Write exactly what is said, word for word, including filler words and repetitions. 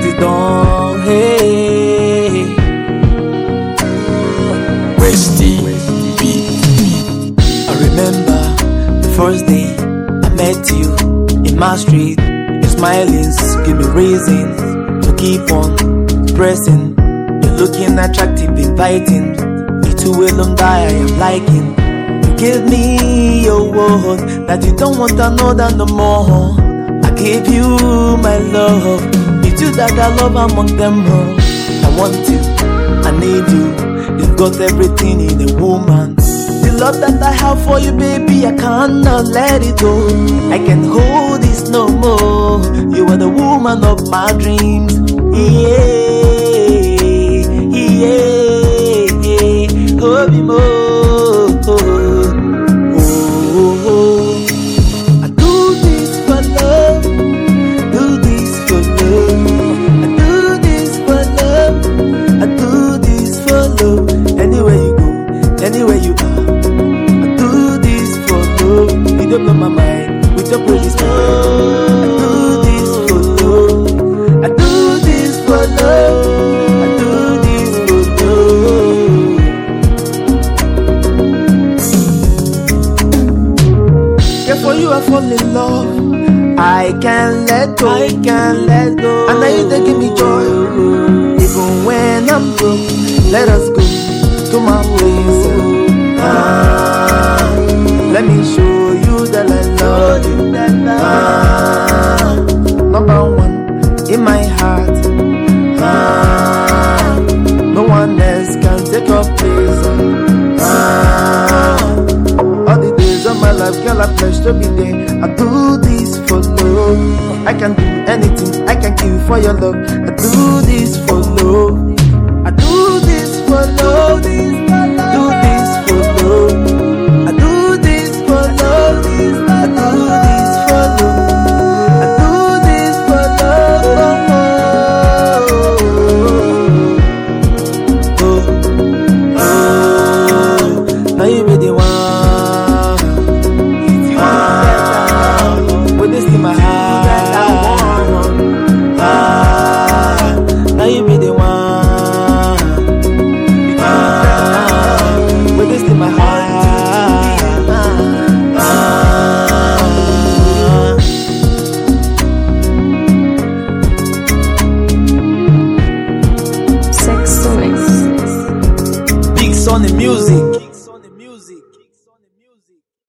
it done. Hey, Westy beat. I remember the first day I met you in my street. Your smilings give me reason to keep on pressing. You're looking attractive, inviting. You two will die, I am liking. You give me your word that you don't want another no more. I give you my love. It's you that I love among them all. I want you, I need you. You've got everything in a woman. The love that I have for you, baby, I cannot let it go. I can't hold this no more. You are the woman of my dreams. Yeah, yeah, yeah. Hold me more. Oh, oh, oh. I do this for love. Do this for love. I do this for love. I do this for love. Anywhere you go, anywhere you are, I do this for love. You don't blow my mind with your pretty smile. I do this for love. I do this for love. I do this for love. Yeah, for you I fall in love. I can't let go. I can't let go. And now you they give me joy. Even when I'm broke, let us go to my place. Ah, let me show you that I love you. Ah, number one in my heart. Ah, no one else can take your place. Ah, all the days of my life, girl, I pledge to be there. I do this for love. I can do anything, I can kill for your love. I do this for love. I do this for love. Do this for love. I do this for love. I do this for love. I do this for love. Oh, oh, oh. Now you be the one. Ah, when this in my heart. Ah, now you be the one. Big Sonny Music.